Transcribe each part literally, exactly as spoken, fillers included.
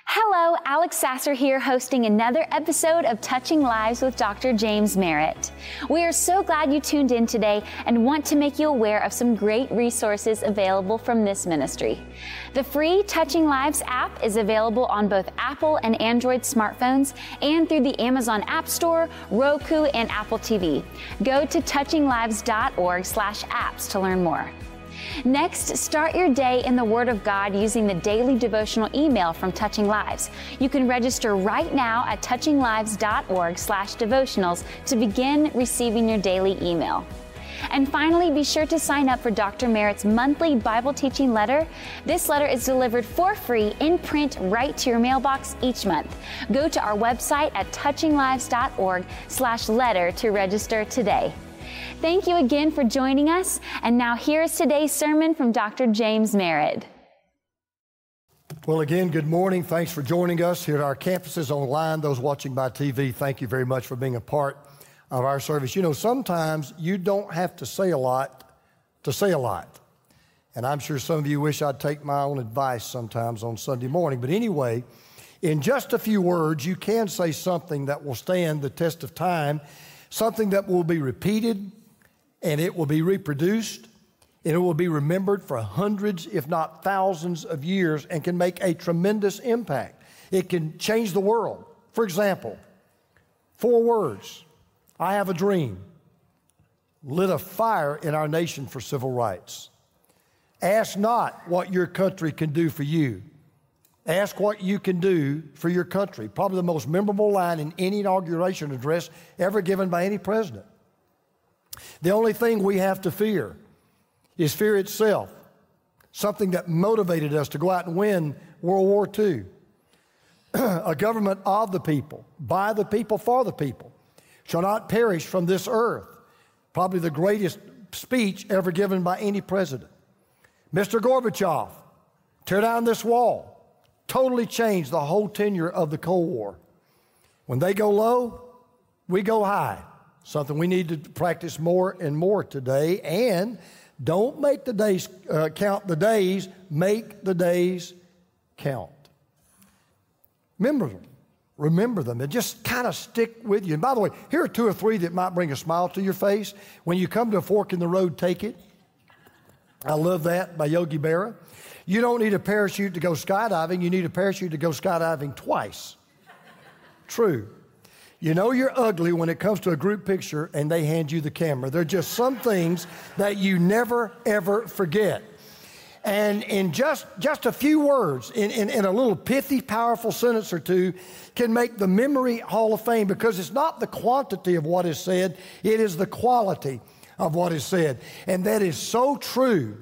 Hello, Alex Sasser here, hosting another episode of Touching Lives with Doctor James Merritt. We are so glad you tuned in today and want to make you aware of some great resources available from this ministry. The free Touching Lives app is available on both Apple and Android smartphones and through the Amazon App Store, Roku, and Apple T V. Go to touching lives dot org slash apps to learn more. Next, start your day in the Word of God using the daily devotional email from Touching Lives. You can register right now at touching lives dot org slash devotionals to begin receiving your daily email. And finally, be sure to sign up for Doctor Merritt's monthly Bible teaching letter. This letter is delivered for free in print right to your mailbox each month. Go to our website at touching lives dot org slash letter to register today. Thank you again for joining us. And now here's today's sermon from Doctor James Merritt. Well, again, good morning. Thanks for joining us here at our campuses online. Those watching by T V, thank you very much for being a part of our service. You know, sometimes you don't have to say a lot to say a lot. And I'm sure some of you wish I'd take my own advice sometimes on Sunday morning. But anyway, in just a few words, you can say something that will stand the test of time, something that will be repeated, and it will be reproduced, and it will be remembered for hundreds, if not thousands of years, and can make a tremendous impact. It can change the world. For example, four words: I have a dream, lit a fire in our nation for civil rights. Ask not what your country can do for you. Ask what you can do for your country. Probably the most memorable line in any inauguration address ever given by any president. The only thing we have to fear is fear itself, something that motivated us to go out and win World War Two. A government of the people, by the people, for the people, shall not perish from this earth. Probably the greatest speech ever given by any president. Mister Gorbachev, tear down this wall. Totally changed the whole tenure of the Cold War. When they go low, we go high. Something we need to practice more and more today. And don't make the days uh, count the days, make the days count. Remember them. Remember them. And just kind of stick with you. And by the way, here are two or three that might bring a smile to your face. When you come to a fork in the road, take it. I love that, by Yogi Berra. You don't need a parachute to go skydiving. You need a parachute to go skydiving twice. True. You know you're ugly when it comes to a group picture and they hand you the camera. There are just some things that you never, ever forget. And in just, just a few words, in, in, in a little pithy, powerful sentence or two, can make the Memory Hall of Fame, because it's not the quantity of what is said, it is the quality of what is said. And that is so true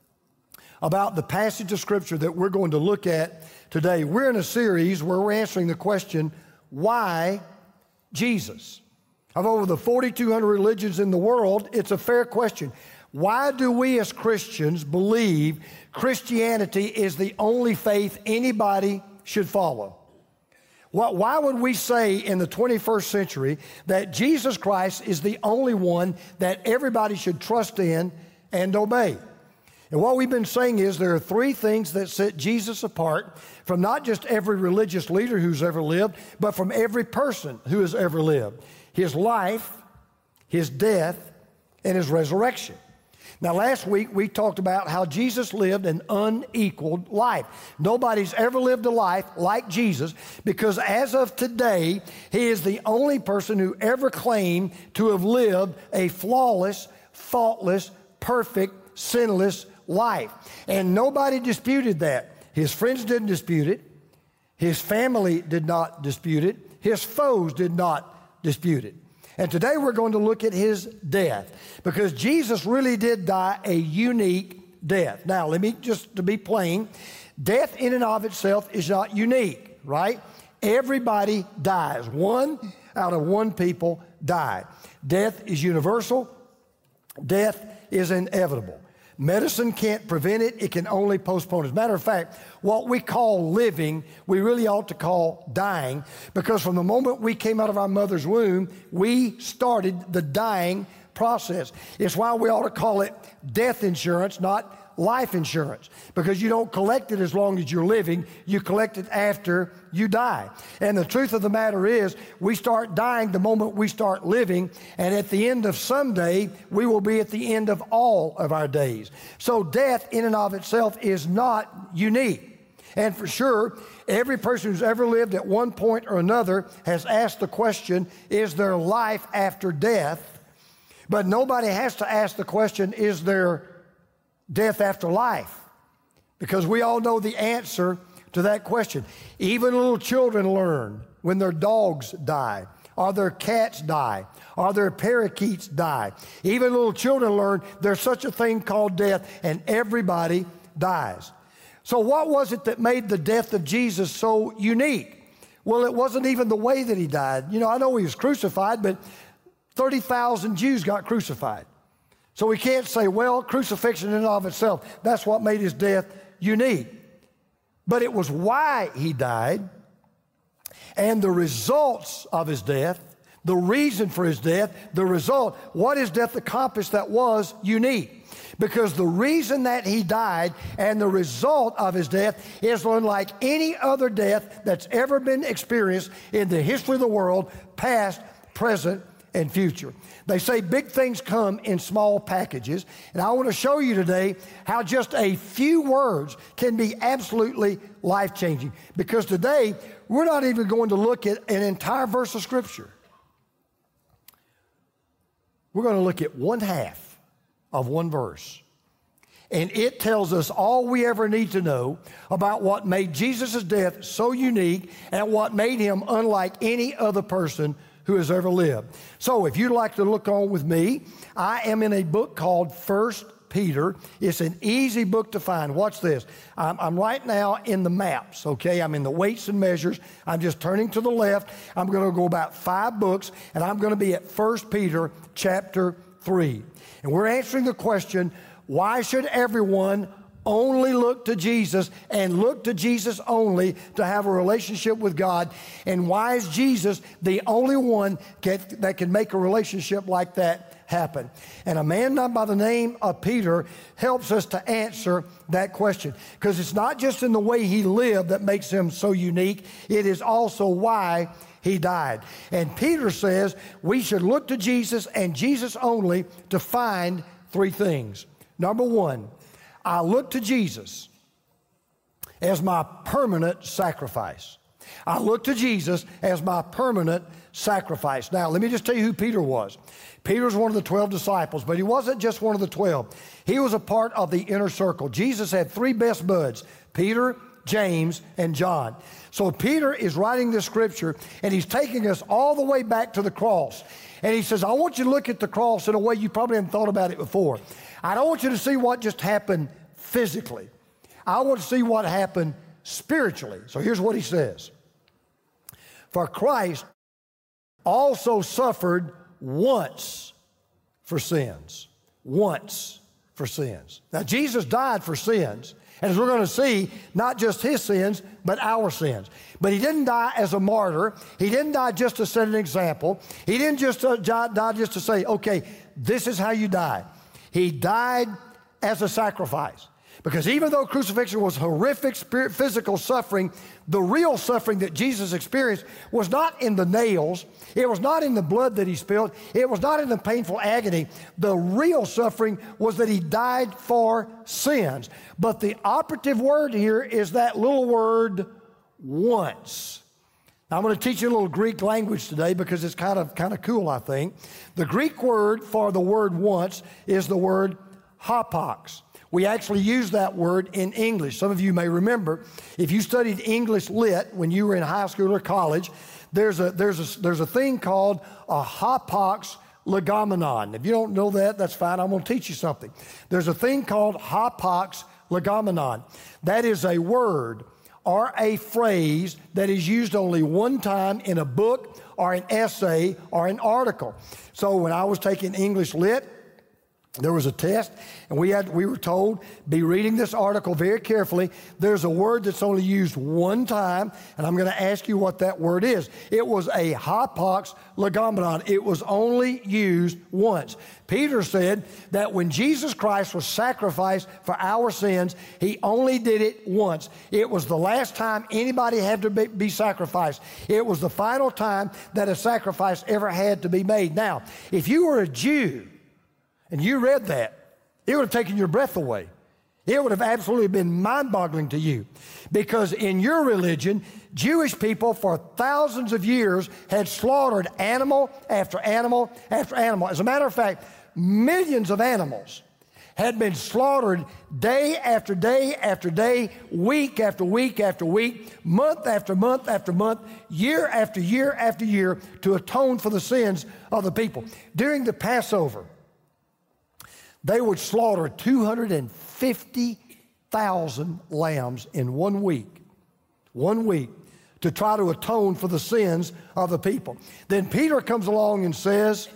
about the passage of Scripture that we're going to look at today. We're in a series where we're answering the question, why Jesus? Of over the forty-two hundred religions in the world, it's a fair question. Why do we as Christians believe Christianity is the only faith anybody should follow? Why would we say in the twenty-first century that Jesus Christ is the only one that everybody should trust in and obey? And what we've been saying is there are three things that set Jesus apart from not just every religious leader who's ever lived, but from every person who has ever lived: his life, his death, and his resurrection. Now, last week we talked about how Jesus lived an unequaled life. Nobody's ever lived a life like Jesus, because as of today, he is the only person who ever claimed to have lived a flawless, faultless, perfect, sinless life. And nobody disputed that. His friends didn't dispute it. His family did not dispute it. His foes did not dispute it. And today we're going to look at his death, because Jesus really did die a unique death. Now, let me just to be plain, death in and of itself is not unique, right? Everybody dies. One out of one people die. Death is universal. Death is inevitable. Medicine can't prevent it. It can only postpone it. As a matter of fact, what we call living, we really ought to call dying, because from the moment we came out of our mother's womb, we started the dying process. It's why we ought to call it death insurance, not life insurance because you don't collect it as long as you're living. You collect it after you die. And the truth of the matter is, we start dying the moment we start living, and at the end of some day, we will be at the end of all of our days. So death in and of itself is not unique. And for sure, every person who's ever lived at one point or another has asked the question, is there life after death? But nobody has to ask the question, is there death after life? Because we all know the answer to that question. Even little children learn when their dogs die, or their cats die, or their parakeets die. Even little children learn there's such a thing called death, and everybody dies. So what was it that made the death of Jesus so unique? Well, it wasn't even the way that he died. You know, I know he was crucified, but thirty thousand Jews got crucified. So we can't say, well, crucifixion in and of itself, that's what made his death unique. But it was why he died and the results of his death, the reason for his death, the result, what his death accomplished that was unique. Because the reason that he died and the result of his death is unlike any other death that's ever been experienced in the history of the world, past, present, and future. They say big things come in small packages, and I want to show you today how just a few words can be absolutely life-changing. Because today, we're not even going to look at an entire verse of Scripture. We're going to look at one half of one verse. And it tells us all we ever need to know about what made Jesus' death so unique and what made him unlike any other person who has ever lived. So if you'd like to look on with me, I am in a book called First Peter. It's an easy book to find. Watch this. I'm, I'm right now in the maps, okay? I'm in the weights and measures. I'm just turning to the left. I'm going to go about five books, and I'm going to be at First Peter chapter three. And we're answering the question, why should everyone only look to Jesus and look to Jesus only to have a relationship with God? And why is Jesus the only one get, that can make a relationship like that happen? And a man by the name of Peter helps us to answer that question. Because it's not just in the way he lived that makes him so unique. It is also why he died. And Peter says we should look to Jesus and Jesus only to find three things. Number one, I look to Jesus as my permanent sacrifice. I look to Jesus as my permanent sacrifice. Now, let me just tell you who Peter was. Peter was one of the twelve disciples, but he wasn't just one of the twelve. He was a part of the inner circle. Jesus had three best buds, Peter, James, and John. So Peter is writing this scripture, and he's taking us all the way back to the cross. And he says, I want you to look at the cross in a way you probably haven't thought about it before. I don't want you to see what just happened physically. I want to see what happened spiritually. So here's what he says. For Christ also suffered once for sins. Once for sins. Now, Jesus died for sins. And as we're going to see, not just his sins, but our sins. But he didn't die as a martyr. He didn't die just to set an example. He didn't just uh, die just to say, okay, this is how you die. He died as a sacrifice. Because even though crucifixion was horrific spirit, physical suffering, the real suffering that Jesus experienced was not in the nails. It was not in the blood that he spilled. It was not in the painful agony. The real suffering was that he died for sins. But the operative word here is that little word, once. Now, I'm going to teach you a little Greek language today because it's kind of, kind of cool, I think. The Greek word for the word once is the word hapax. We actually use that word in English. Some of you may remember, if you studied English Lit when you were in high school or college, there's a, there's a, there's a thing called a hapax legomenon. If you don't know that, that's fine. I'm going to teach you something. There's a thing called hapax legomenon. That is a word or a phrase that is used only one time in a book or an essay or an article. So when I was taking English Lit, There was a test, and we had we were told, be reading this article very carefully. There's a word that's only used one time, and I'm going to ask you what that word is. It was a hapax legomenon. It was only used once. Peter said that when Jesus Christ was sacrificed for our sins, he only did it once. It was the last time anybody had to be, be sacrificed. It was the final time that a sacrifice ever had to be made. Now, if you were a Jew, and you read that, it would have taken your breath away. It would have absolutely been mind-boggling to you. Because in your religion, Jewish people for thousands of years had slaughtered animal after animal after animal. As a matter of fact, millions of animals had been slaughtered day after day after day, week after week after week, month after month after month, year after year after year to atone for the sins of the people. During the Passover, they would slaughter two hundred fifty thousand lambs in one week, one week, to try to atone for the sins of the people. Then Peter comes along and says,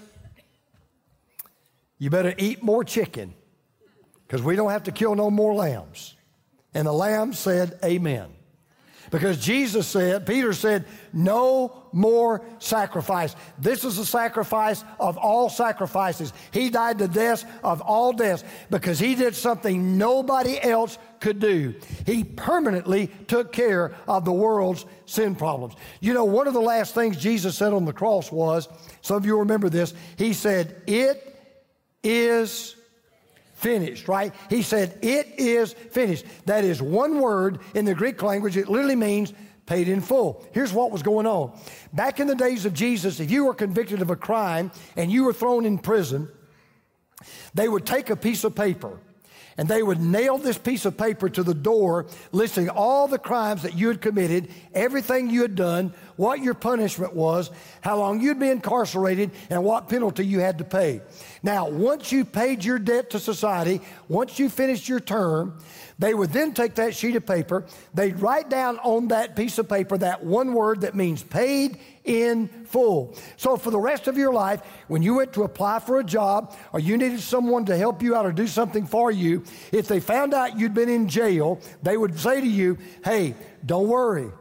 you better eat more chicken because we don't have to kill no more lambs. And the lambs said, amen. Because Jesus said, Peter said, no more sacrifice. This is the sacrifice of all sacrifices. He died the death of all deaths because he did something nobody else could do. He permanently took care of the world's sin problems. You know, one of the last things Jesus said on the cross was, some of you remember this, he said, it is finished, right? He said, it is finished. That is one word in the Greek language. It literally means paid in full. Here's what was going on. Back in the days of Jesus, if you were convicted of a crime and you were thrown in prison, they would take a piece of paper and they would nail this piece of paper to the door listing all the crimes that you had committed, everything you had done, what your punishment was, how long you'd be incarcerated, and what penalty you had to pay. Now, once you paid your debt to society, once you finished your term, they would then take that sheet of paper, they'd write down on that piece of paper that one word that means paid in full. So for the rest of your life, when you went to apply for a job or you needed someone to help you out or do something for you, if they found out you'd been in jail, they would say to you, hey, don't worry,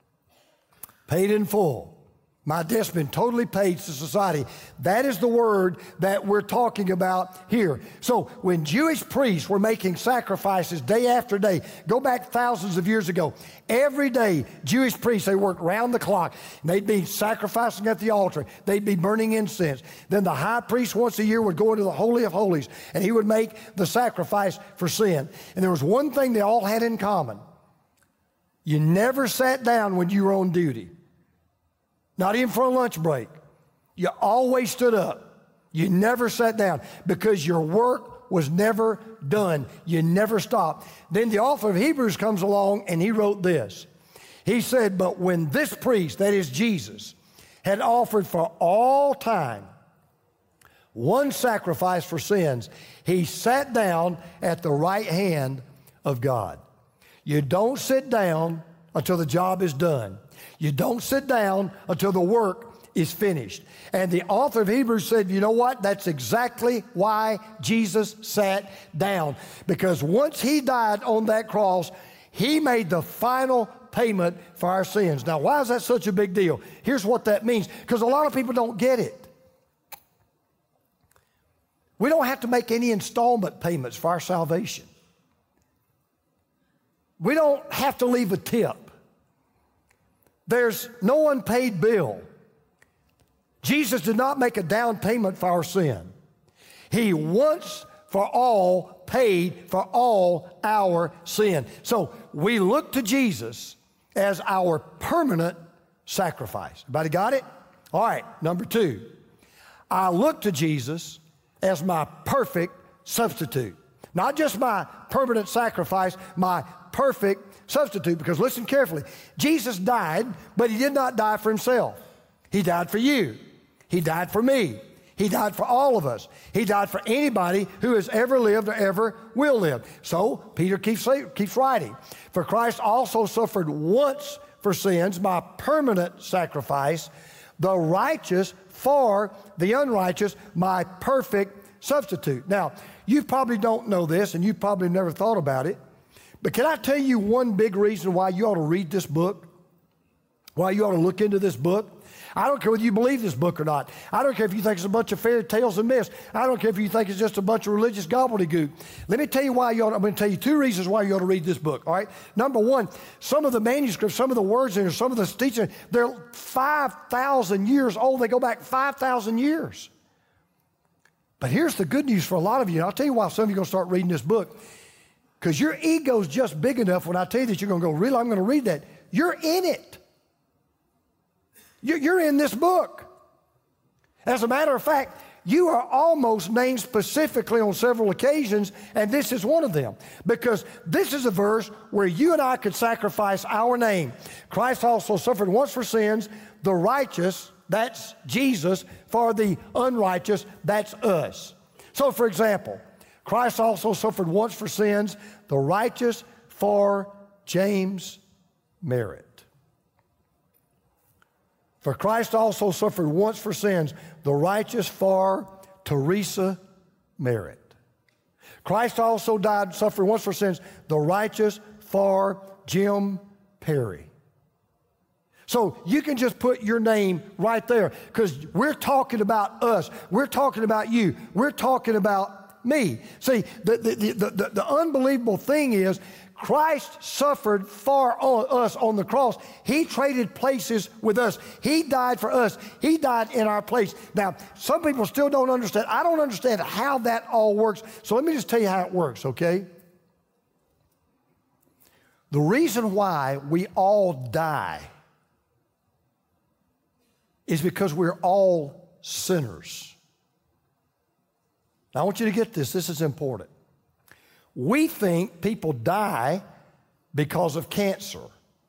paid in full. My debt's been totally paid to society. That is the word that we're talking about here. So when Jewish priests were making sacrifices day after day, go back thousands of years ago, every day Jewish priests, they worked round the clock. They'd be sacrificing at the altar. They'd be burning incense. Then the high priest once a year would go into the Holy of Holies and he would make the sacrifice for sin. And there was one thing they all had in common. You never sat down when you were on duty. Not even for a lunch break. You always stood up. You never sat down because your work was never done. You never stopped. Then the author of Hebrews comes along and he wrote this. He said, but when this priest, that is Jesus, had offered for all time one sacrifice for sins, he sat down at the right hand of God. You don't sit down until the job is done. You don't sit down until the work is finished. And the author of Hebrews said, you know what? That's exactly why Jesus sat down. Because once he died on that cross, he made the final payment for our sins. Now, why is that such a big deal? Here's what that means. Because a lot of people don't get it. We don't have to make any installment payments for our salvation. We don't have to leave a tip. There's no unpaid bill. Jesus did not make a down payment for our sin. He once for all paid for all our sin. So we look to Jesus as our permanent sacrifice. Everybody got it? All right, number two. I look to Jesus as my perfect substitute. Not just my permanent sacrifice, my perfect substitute, because listen carefully. Jesus died, but he did not die for himself. He died for you. He died for me. He died for all of us. He died for anybody who has ever lived or ever will live. So Peter keeps, keeps writing. For Christ also suffered once for sins, my permanent sacrifice, the righteous for the unrighteous, my perfect substitute. Now, you probably don't know this, and you probably never thought about it, but can I tell you one big reason why you ought to read this book? Why you ought to look into this book? I don't care whether you believe this book or not. I don't care if you think it's a bunch of fairy tales and myths. I don't care if you think it's just a bunch of religious gobbledygook. Let me tell you why you ought to, I'm going to tell you two reasons why you ought to read this book, all right? Number one, some of the manuscripts, some of the words in here, some of the teaching, they're five thousand years old. They go back five thousand years. But here's the good news for a lot of you, and I'll tell you why some of you are going to start reading this book. Because your ego's just big enough when I tell you that you're going to go, really, I'm going to read that. You're in it. You're in this book. As a matter of fact, you are almost named specifically on several occasions, and this is one of them. Because this is a verse where you and I could sacrifice our name. Christ also suffered once for sins, the righteous, that's Jesus, for the unrighteous, that's us. So, for example, Christ also suffered once for sins, the righteous for James Merritt. For Christ also suffered once for sins, the righteous for Teresa Merritt. Christ also died, suffered once for sins, the righteous for Jim Perry. So you can just put your name right there because we're talking about us. We're talking about you. We're talking about me. See, the, the, the, the, the unbelievable thing is Christ suffered for us on the cross. He traded places with us. He died for us. He died in our place. Now, some people still don't understand. I don't understand how that all works. So let me just tell you how it works, okay? The reason why we all die is because we're all sinners. Now, I want you to get this. This is important. We think people die because of cancer,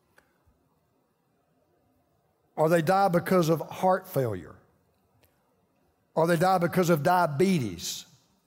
or they die because of heart failure, or they die because of diabetes,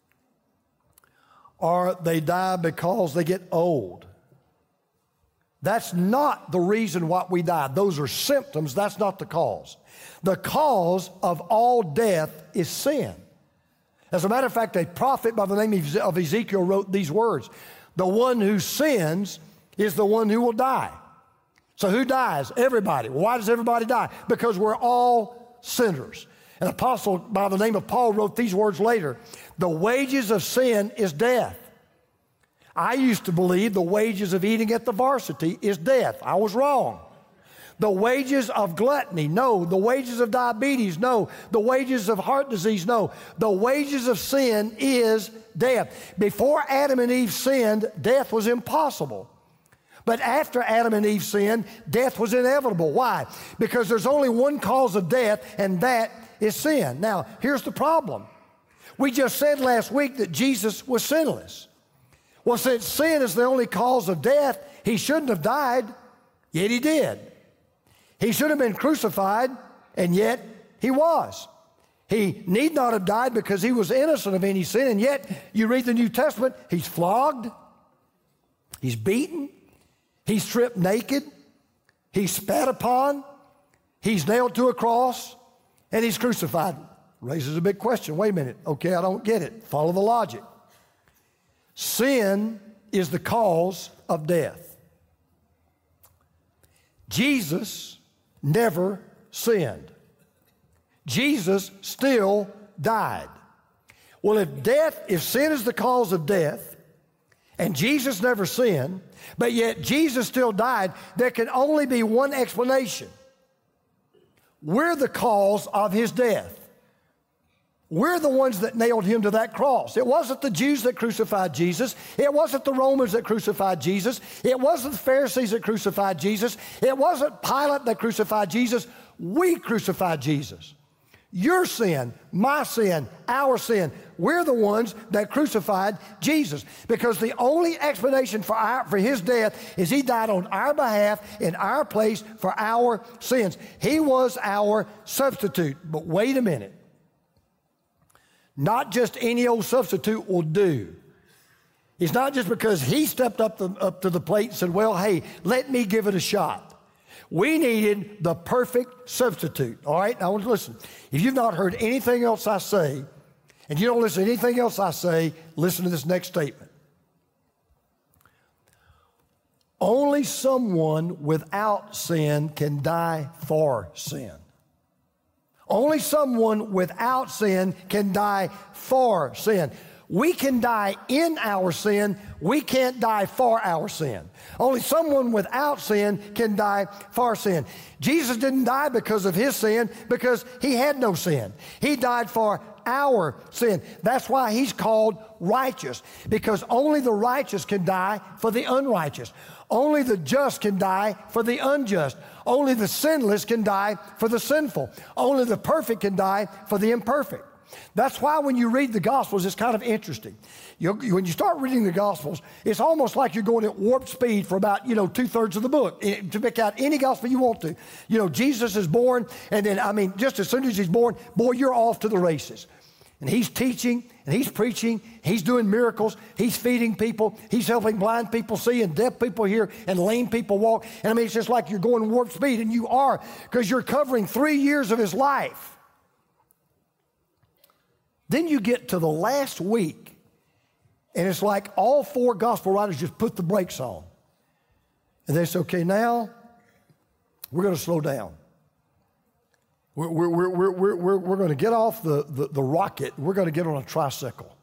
or they die because they get old. That's not the reason why we die. Those are symptoms. That's not the cause. The cause of all death is sin. As a matter of fact, a prophet by the name of Ezekiel wrote these words. The one who sins is the one who will die. So who dies? Everybody. Why does everybody die? Because we're all sinners. An apostle by the name of Paul wrote these words later. The wages of sin is death. I used to believe the wages of eating at the varsity is death. I was wrong. The wages of gluttony, no. The wages of diabetes, no. The wages of heart disease, no. The wages of sin is death. Before Adam and Eve sinned, death was impossible. But after Adam and Eve sinned, death was inevitable. Why? Because there's only one cause of death, and that is sin. Now, here's the problem. We just said last week that Jesus was sinless. Well, since sin is the only cause of death, he shouldn't have died, yet he did. He should have been crucified, and yet he was. He need not have died because he was innocent of any sin, and yet you read the New Testament, he's flogged, he's beaten, he's stripped naked, he's spat upon, he's nailed to a cross, and he's crucified. Raises a big question. Wait a minute. Okay, I don't get it. Follow the logic. Sin is the cause of death. Jesus never sinned. Jesus still died. Well, if death, if sin is the cause of death, and Jesus never sinned, but yet Jesus still died, there can only be one explanation. We're the cause of his death. We're the ones that nailed him to that cross. It wasn't the Jews that crucified Jesus. It wasn't the Romans that crucified Jesus. It wasn't the Pharisees that crucified Jesus. It wasn't Pilate that crucified Jesus. We crucified Jesus. Your sin, my sin, our sin, we're the ones that crucified Jesus. Because the only explanation for, our, for his death is he died on our behalf in our place for our sins. He was our substitute. But wait a minute. Not just any old substitute will do. It's not just because he stepped up, the, up to the plate and said, well, hey, let me give it a shot. We needed the perfect substitute, all right? Now, listen, if you've not heard anything else I say, And you don't listen to anything else I say, listen to this next statement. Only someone without sin can die for sin. Only someone without sin can die for sin. We can die in our sin. We can't die for our sin. Only someone without sin can die for sin. Jesus didn't die because of his sin, because he had no sin. He died for our sin. That's why he's called righteous, because only the righteous can die for the unrighteous. Only the just can die for the unjust. Only the sinless can die for the sinful. Only the perfect can die for the imperfect. That's why when you read the Gospels, it's kind of interesting. You, when you start reading the Gospels, it's almost like you're going at warp speed for about, you know, two-thirds of the book. To pick out any Gospel you want to. You know, Jesus is born, and then, I mean, just as soon as he's born, boy, you're off to the races. And he's teaching, and he's preaching, he's doing miracles, he's feeding people, he's helping blind people see, and deaf people hear, and lame people walk. And I mean, it's just like you're going warp speed, and you are, because you're covering three years of his life. Then you get to the last week, and it's like all four gospel writers just put the brakes on. And they say, okay, now we're going to slow down. We're, we're, we're, we're, we're, we're going to get off the, the, the rocket. We're going to get on a tricycle.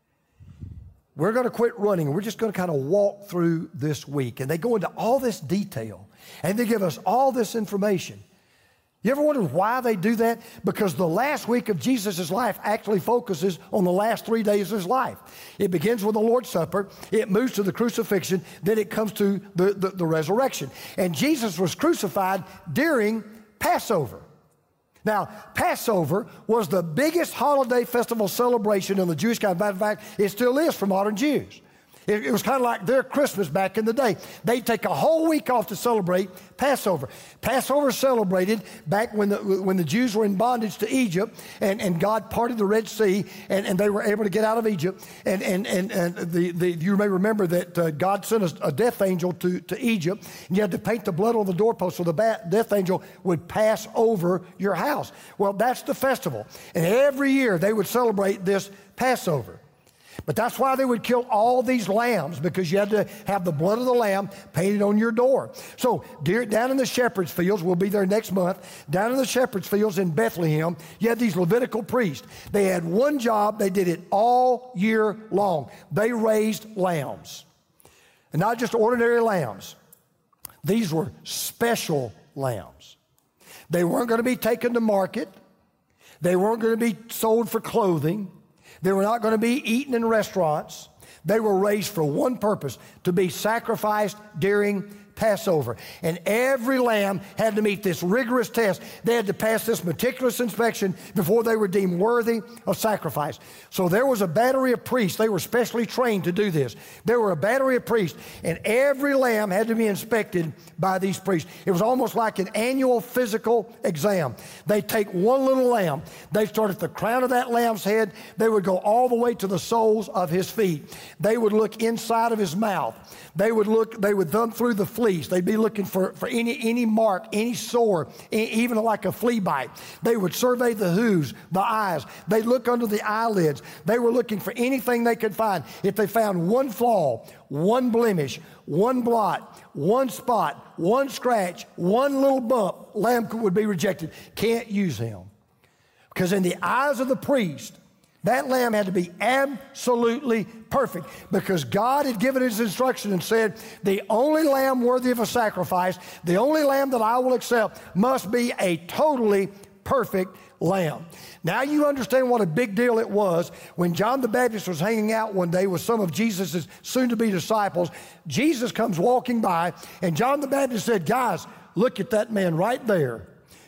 We're going to quit running. We're just going to kind of walk through this week. And they go into all this detail, and they give us all this information. You ever wondered why they do that? Because the last week of Jesus' life actually focuses on the last three days of his life. It begins with the Lord's Supper. It moves to the crucifixion. Then it comes to the, the, the resurrection. And Jesus was crucified during Passover. Now, Passover was the biggest holiday festival celebration in the Jewish calendar. Matter of fact, it still is for modern Jews. It, it was kind of like their Christmas back in the day. They'd take a whole week off to celebrate Passover. Passover celebrated back when the, when the Jews were in bondage to Egypt, and, and God parted the Red Sea, and, and they were able to get out of Egypt. And, and, and, and the, the, you may remember that uh, God sent a, a death angel to, to Egypt, and you had to paint the blood on the doorpost so the bat, death angel would pass over your house. Well, that's the festival. And every year they would celebrate this Passover. But that's why they would kill all these lambs, because you had to have the blood of the lamb painted on your door. So dear, down in the shepherd's fields, we'll be there next month, down in the shepherd's fields in Bethlehem, you had these Levitical priests. They had one job. They did it all year long. They raised lambs. And not just ordinary lambs. These were special lambs. They weren't going to be taken to market. They weren't going to be sold for clothing. They were not going to be eaten in restaurants. They were raised for one purpose, to be sacrificed during Passover. And every lamb had to meet this rigorous test. They had to pass this meticulous inspection before they were deemed worthy of sacrifice. So there was a battery of priests. They were specially trained to do this. There were a battery of priests, and every lamb had to be inspected by these priests. It was almost like an annual physical exam. They'd take one little lamb. They'd start at the crown of that lamb's head. They would go all the way to the soles of his feet. They would look inside of his mouth. They would look, they would thumb through the fleece. They'd be looking for, for any, any mark, any sore, even like a flea bite. They would survey the hooves, the eyes. They'd look under the eyelids. They were looking for anything they could find. If they found one flaw, one blemish, one blot, one spot, one scratch, one little bump, lamb would be rejected. Can't use him. Because in the eyes of the priest, that lamb had to be absolutely perfect, because God had given his instruction and said, the only lamb worthy of a sacrifice, the only lamb that I will accept, must be a totally perfect lamb. Now you understand what a big deal it was when John the Baptist was hanging out one day with some of Jesus' soon-to-be disciples. Jesus comes walking by, and John the Baptist said, guys, look at that man right there.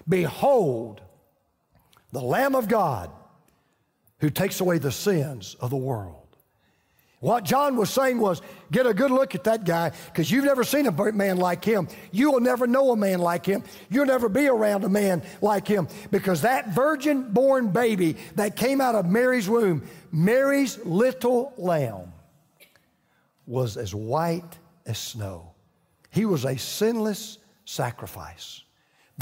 Behold, the Lamb of God, who takes away the sins of the world. What John was saying was, get a good look at that guy, because you've never seen a man like him. You will never know a man like him. You'll never be around a man like him, because that virgin-born baby that came out of Mary's womb, Mary's little lamb, was as white as snow. He was a sinless sacrifice.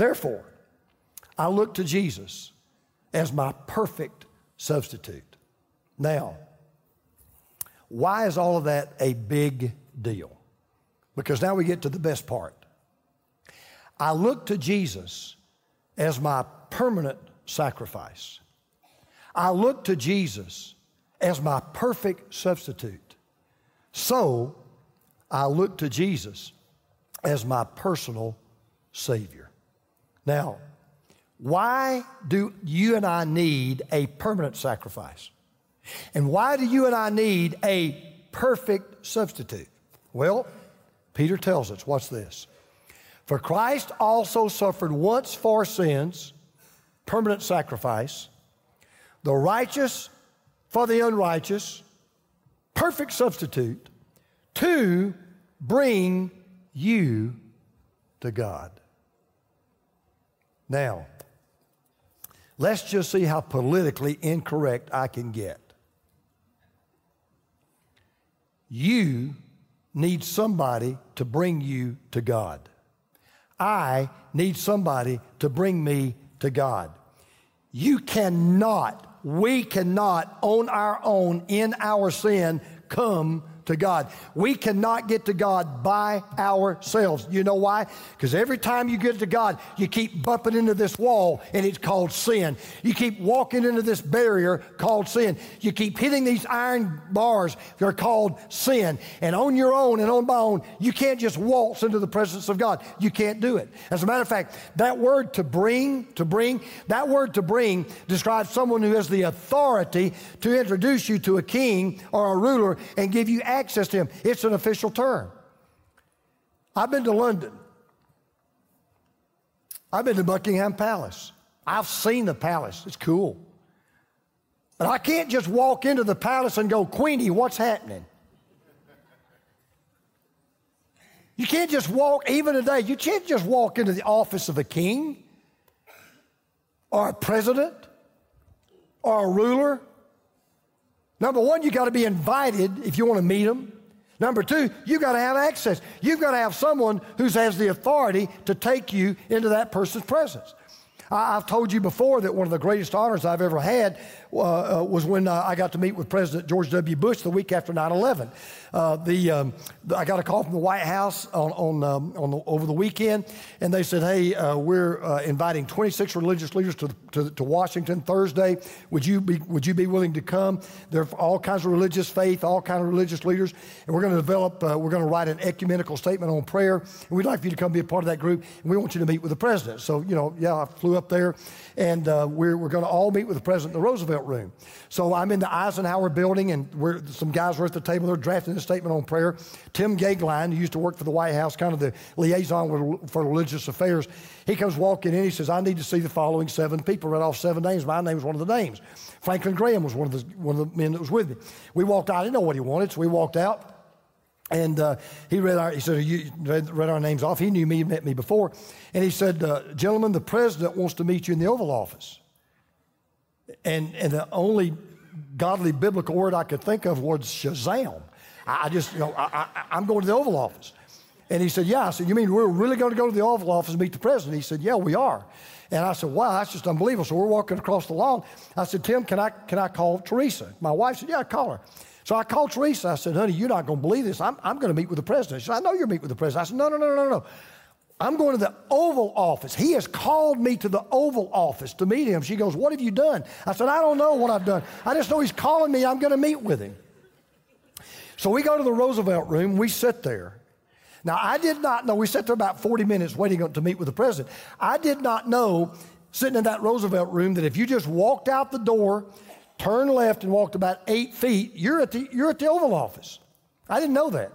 Therefore, I look to Jesus as my perfect substitute. Now, why is all of that a big deal? Because now we get to the best part. I look to Jesus as my permanent sacrifice. I look to Jesus as my perfect substitute. So, I look to Jesus as my personal Savior. Now, why do you and I need a permanent sacrifice? And why do you and I need a perfect substitute? Well, Peter tells us, watch this. For Christ also suffered once for sins, permanent sacrifice, the righteous for the unrighteous, perfect substitute, to bring you to God. Now, let's just see how politically incorrect I can get. You need somebody to bring you to God. I need somebody to bring me to God. You cannot, we cannot on our own, in our sin, come to God. We cannot get to God by ourselves. You know why? Because every time you get to God, you keep bumping into this wall, and it's called sin. You keep walking into this barrier called sin. You keep hitting these iron bars that are called sin. And on your own and on my own, you can't just waltz into the presence of God. You can't do it. As a matter of fact, that word to bring, to bring, that word to bring describes someone who has the authority to introduce you to a king or a ruler and give you access to him. It's an official term. I've been to London. I've been to Buckingham Palace. I've seen the palace. It's cool. But I can't just walk into the palace and go, Queenie, what's happening? You can't just walk, even today, you can't just walk into the office of a king or a president or a ruler. Number one, you got to be invited if you want to meet them. Number two, you got to have access. You've got to have someone who has the authority to take you into that person's presence. I, I've told you before that one of the greatest honors I've ever had uh, uh, was when uh, I got to meet with President George W. Bush the week after nine eleven. Uh, the, um, the I got a call from the White House on, on, um, on the, over the weekend, and they said, hey, uh, we're uh, inviting twenty-six religious leaders to, to, to Washington Thursday. Would you be Would you be willing to come? There are all kinds of religious faith, all kinds of religious leaders, and we're going to develop, uh, we're going to write an ecumenical statement on prayer, and we'd like for you to come be a part of that group, and we want you to meet with the president. So, you know, yeah, I flew up there, and uh, we're, we're going to all meet with the president in the Roosevelt room. So I'm in the Eisenhower building, and we're, some guys were at the table. They're drafting a statement on prayer. Tim Gagline, who used to work for the White House, kind of the liaison with, for religious affairs, he comes walking in. He says, I need to see the following seven people. Read off seven names. My name was one of the names. Franklin Graham was one of the one of the men that was with me. We walked out. I didn't know what he wanted, so we walked out. And uh, he read our, he said, you read, read our names off. He knew me, met me before. And he said, uh, gentlemen, the president wants to meet you in the Oval Office. And, and the only godly biblical word I could think of was Shazam. I just, you know, I, I, I'm going to the Oval Office. And he said, yeah. I said, you mean we're really going to go to the Oval Office and meet the president? He said, yeah, we are. And I said, wow, that's just unbelievable. So we're walking across the lawn. I said, Tim, can I, can I call Teresa? My wife said, yeah, call her. So I called Teresa. I said, honey, you're not going to believe this. I'm, I'm going to meet with the president. She said, I know you're meeting with the president. I said, no, no, no, no, no. I'm going to the Oval Office. He has called me to the Oval Office to meet him. She goes, what have you done? I said, I don't know what I've done. I just know he's calling me. I'm going to meet with him. So we go to the Roosevelt room. We sit there. Now, I did not know. We sat there about forty minutes waiting to meet with the president. I did not know, sitting in that Roosevelt room, that if you just walked out the door, turned left, and walked about eight feet, you're at the, you're at the Oval Office. I didn't know that.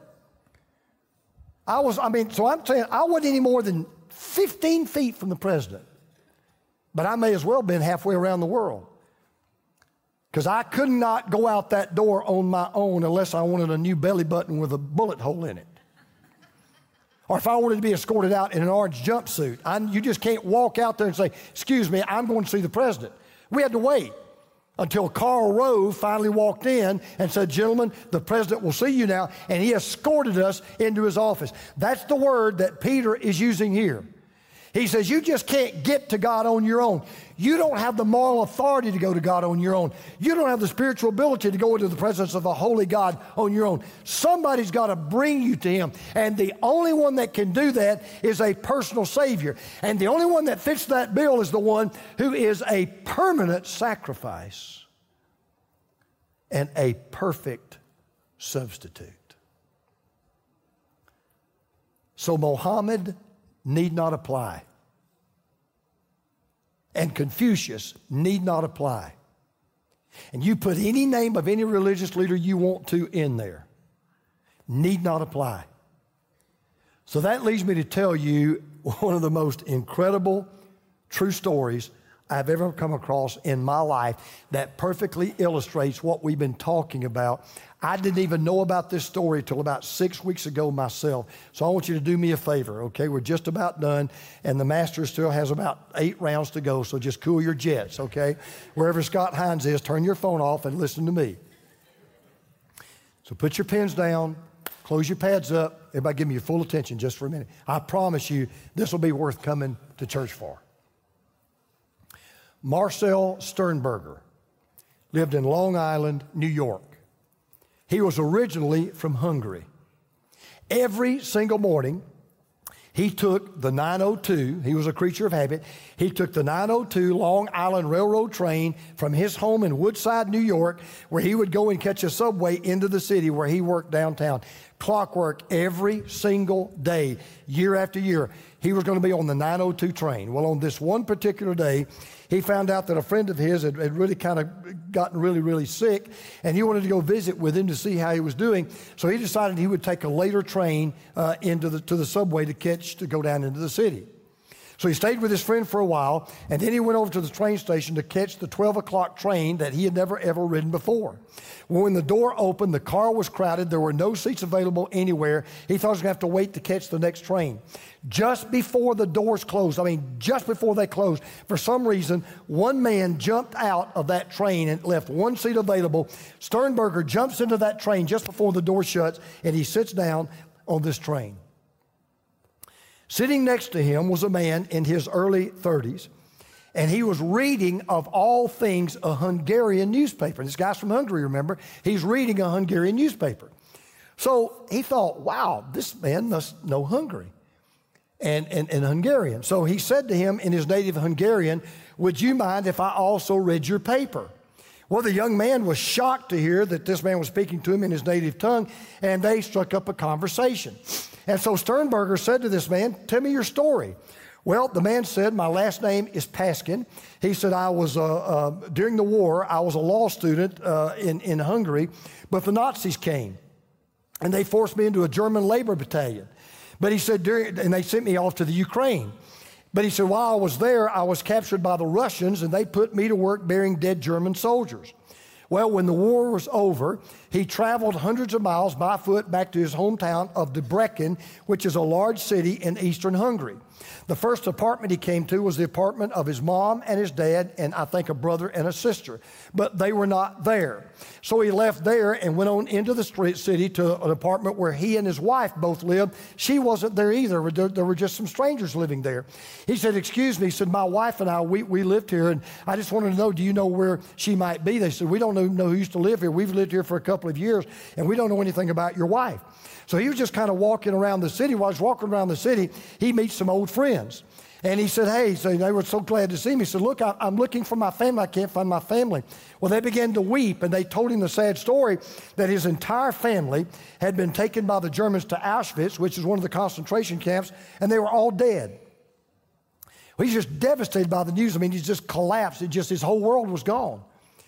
I was, I mean, so I'm saying I wasn't any more than fifteen feet from the president. But I may as well have been halfway around the world. Because I could not go out that door on my own unless I wanted a new belly button with a bullet hole in it. Or if I wanted to be escorted out in an orange jumpsuit. I, you just can't walk out there and say, excuse me, I'm going to see the president. We had to wait until Karl Rove finally walked in and said, gentlemen, the president will see you now. And he escorted us into his office. That's the word that Peter is using here. He says, you just can't get to God on your own. You don't have the moral authority to go to God on your own. You don't have the spiritual ability to go into the presence of a holy God on your own. Somebody's got to bring you to Him. And the only one that can do that is a personal Savior. And the only one that fits that bill is the one who is a permanent sacrifice and a perfect substitute. So Muhammad need not apply. And Confucius need not apply. And you put any name of any religious leader you want to in there. Need not apply. So that leads me to tell you one of the most incredible true stories I've ever come across in my life that perfectly illustrates what we've been talking about. I didn't even know about this story till about six weeks ago myself. So I want you to do me a favor, okay? We're just about done, and the Master still has about eight rounds to go, so just cool your jets, okay? Wherever Scott Hines is, turn your phone off and listen to me. So put your pens down, close your pads up. Everybody give me your full attention just for a minute. I promise you this will be worth coming to church for. Marcel Sternberger lived in Long Island, New York. He was originally from Hungary. Every single morning, he took the nine oh two, he was a creature of habit, he took the nine oh two Long Island Railroad train from his home in Woodside, New York, where he would go and catch a subway into the city where he worked downtown. Clockwork every single day, year after year. He was going to be on the nine oh two train. Well, on this one particular day, he found out that a friend of his had, had really kind of gotten really, really sick, and he wanted to go visit with him to see how he was doing. So he decided he would take a later train uh, into the, to the subway to catch, to go down into the city. So he stayed with his friend for a while, and then he went over to the train station to catch the twelve o'clock train that he had never, ever ridden before. Well, when the door opened, the car was crowded. There were no seats available anywhere. He thought he was going to have to wait to catch the next train. Just before the doors closed, I mean, just before they closed, for some reason, one man jumped out of that train and left one seat available. Sternberger jumps into that train just before the door shuts, and he sits down on this train. Sitting next to him was a man in his early thirties, and he was reading, of all things, a Hungarian newspaper. And this guy's from Hungary, remember? He's reading a Hungarian newspaper. So he thought, wow, this man must know Hungary and, and, and Hungarian. So he said to him in his native Hungarian, would you mind if I also read your paper? Well, the young man was shocked to hear that this man was speaking to him in his native tongue, and they struck up a conversation. And so Sternberger said to this man, tell me your story. Well, the man said, my last name is Paskin. He said, I was, uh, uh, during the war, I was a law student uh, in, in Hungary, but the Nazis came, and they forced me into a German labor battalion. But he said, during, and they sent me off to the Ukraine. But he said, while I was there, I was captured by the Russians, and they put me to work burying dead German soldiers. Well, when the war was over, he traveled hundreds of miles by foot back to his hometown of Debrecen, which is a large city in eastern Hungary. The first apartment he came to was the apartment of his mom and his dad, and I think a brother and a sister, but they were not there. So he left there and went on into the street city to an apartment where he and his wife both lived. She wasn't there either. There, there were just some strangers living there. He said, excuse me, he said, my wife and I, we, we lived here, and I just wanted to know, do you know where she might be? They said, we don't know, know who used to live here. We've lived here for a couple of years, and we don't know anything about your wife. So he was just kind of walking around the city. While he was walking around the city, he meets some old friends. And he said, hey, so they were so glad to see me. He said, look, I'm looking for my family. I can't find my family. Well, they began to weep, and they told him the sad story that his entire family had been taken by the Germans to Auschwitz, which is one of the concentration camps, and they were all dead. Well, he's just devastated by the news. I mean, he's just collapsed. It just, his whole world was gone.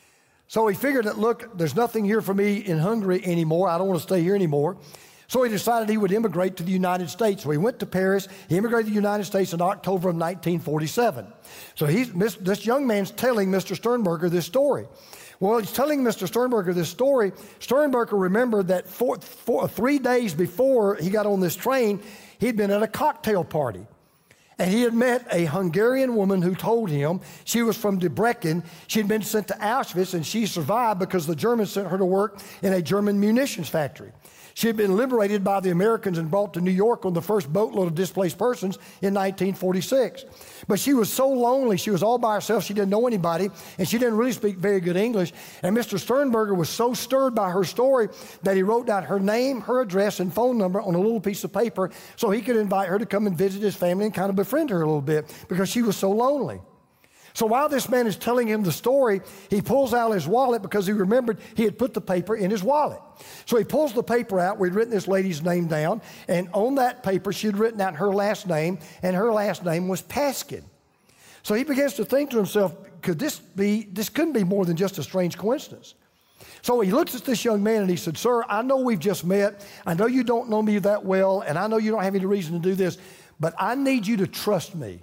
So he figured that, look, there's nothing here for me in Hungary anymore. I don't want to stay here anymore. So he decided he would immigrate to the United States. So he went to Paris. He immigrated to the United States in October of nineteen forty-seven. So he's, this young man's telling Mister Sternberger this story. Well, he's telling Mister Sternberger this story. Sternberger remembered that four, four, three days before he got on this train, he'd been at a cocktail party. And he had met a Hungarian woman who told him she was from Debrecen. She'd been sent to Auschwitz, and she survived because the Germans sent her to work in a German munitions factory. She had been liberated by the Americans and brought to New York on the first boatload of displaced persons in nineteen forty-six. But she was so lonely. She was all by herself. She didn't know anybody, and she didn't really speak very good English. And Mister Sternberger was so stirred by her story that he wrote down her name, her address, and phone number on a little piece of paper so he could invite her to come and visit his family and kind of befriend her a little bit because she was so lonely. So while this man is telling him the story, he pulls out his wallet because he remembered he had put the paper in his wallet. So he pulls the paper out. We'd written this lady's name down, and on that paper, she'd written out her last name, and her last name was Paskin. So he begins to think to himself, could this be, this couldn't be more than just a strange coincidence. So he looks at this young man and he said, sir, I know we've just met. I know you don't know me that well, and I know you don't have any reason to do this, but I need you to trust me.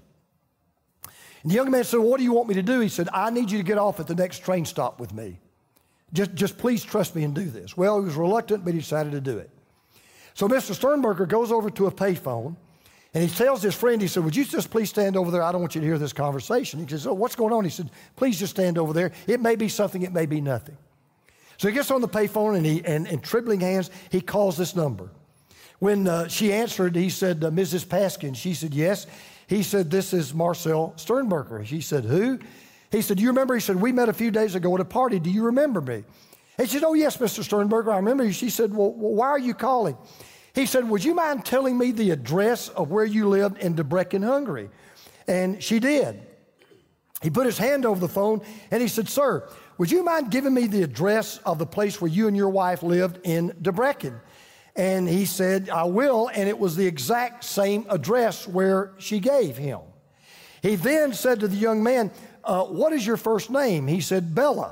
And the young man said, well, what do you want me to do? He said, I need you to get off at the next train stop with me. Just, just please trust me and do this. Well, he was reluctant, but he decided to do it. So Mister Sternberger goes over to a payphone, and he tells his friend, he said, would you just please stand over there? I don't want you to hear this conversation. He says, oh, what's going on? He said, please just stand over there. It may be something, it may be nothing. So he gets on the payphone, and, he, and in trembling hands, he calls this number. When uh, she answered, he said, uh, Missus Paskin. She said, yes. He said, this is Marcel Sternberger. She said, who? He said, do you remember? He said, we met a few days ago at a party. Do you remember me? He said, oh, yes, Mister Sternberger, I remember you. She said, well, well, why are you calling? He said, would you mind telling me the address of where you lived in Debrecen, Hungary? And she did. He put his hand over the phone, and he said, sir, would you mind giving me the address of the place where you and your wife lived in Debrecen? And he said, I will, and it was the exact same address where she gave him. He then said to the young man, uh, what is your first name? He said, Bella.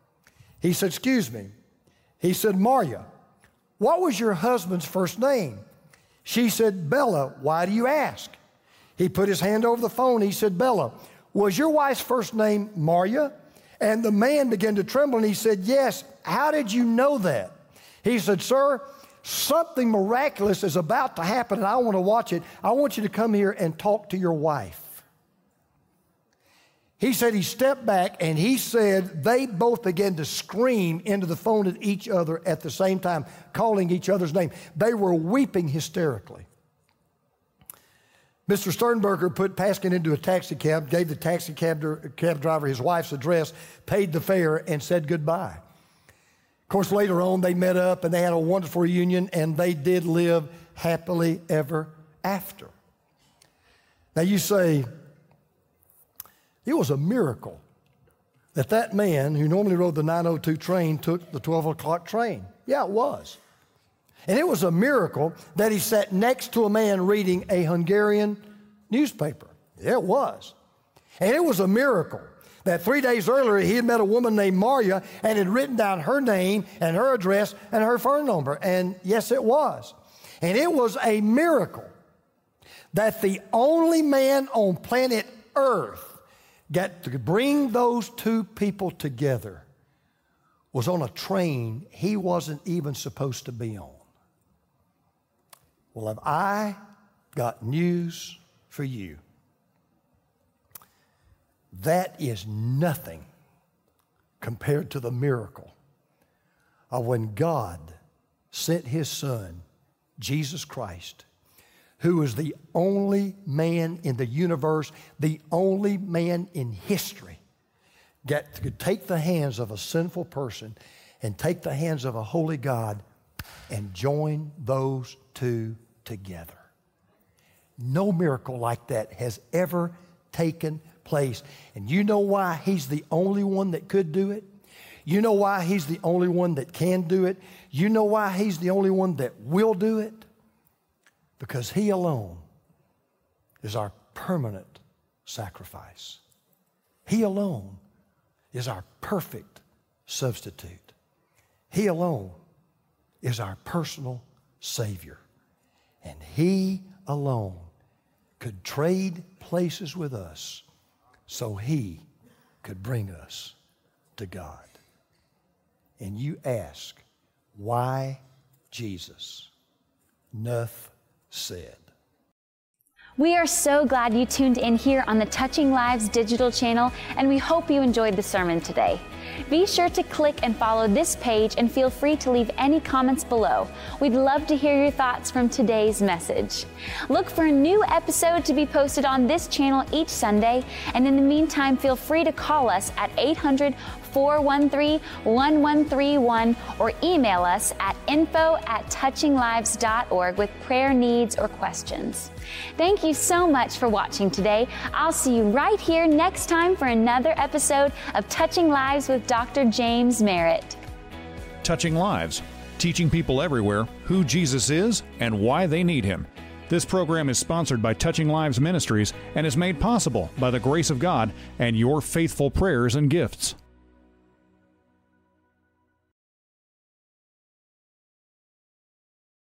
He said, excuse me. He said, Maria. What was your husband's first name? She said, Bella. Why do you ask? He put his hand over the phone. He said, Bella, was your wife's first name Maria? And the man began to tremble, and he said, yes. How did you know that? He said, sir, something miraculous is about to happen, and I want to watch it. I want you to come here and talk to your wife. He said he stepped back, and he said they both began to scream into the phone at each other at the same time, calling each other's name. They were weeping hysterically. Mister Sternberger put Paskin into a taxi cab, gave the taxi cab, cab driver his wife's address, paid the fare, and said goodbye. Of course, later on, they met up, and they had a wonderful reunion, and they did live happily ever after. Now, you say, it was a miracle that that man who normally rode the nine oh two train took the twelve o'clock train. Yeah, it was. And it was a miracle that he sat next to a man reading a Hungarian newspaper. Yeah, it was. And it was a miracle that three days earlier he had met a woman named Maria and had written down her name and her address and her phone number. And yes, it was. And it was a miracle that the only man on planet Earth got to bring those two people together was on a train he wasn't even supposed to be on. Well, have I got news for you? That is nothing compared to the miracle of when God sent his son, Jesus Christ, who is the only man in the universe, the only man in history that could take the hands of a sinful person and take the hands of a holy God and join those two together. No miracle like that has ever taken place. And you know why he's the only one that could do it? You know why he's the only one that can do it? You know why he's the only one that will do it? Because he alone is our permanent sacrifice. He alone is our perfect substitute. He alone is our personal Savior. And he alone could trade places with us so he could bring us to God. And you ask, why Jesus? Enough said. We are so glad you tuned in here on the Touching Lives digital channel, and we hope you enjoyed the sermon today. Be sure to click and follow this page and feel free to leave any comments below. We'd love to hear your thoughts from today's message. Look for a new episode to be posted on this channel each Sunday, and in the meantime, feel free to call us at eight hundred, four one three, one one three one or email us at info at touching lives dot org with prayer needs or questions. Thank you so much for watching today. I'll see you right here next time for another episode of Touching Lives with Doctor James Merritt. Touching Lives, teaching people everywhere who Jesus is and why they need Him. This program is sponsored by Touching Lives Ministries and is made possible by the grace of God and your faithful prayers and gifts.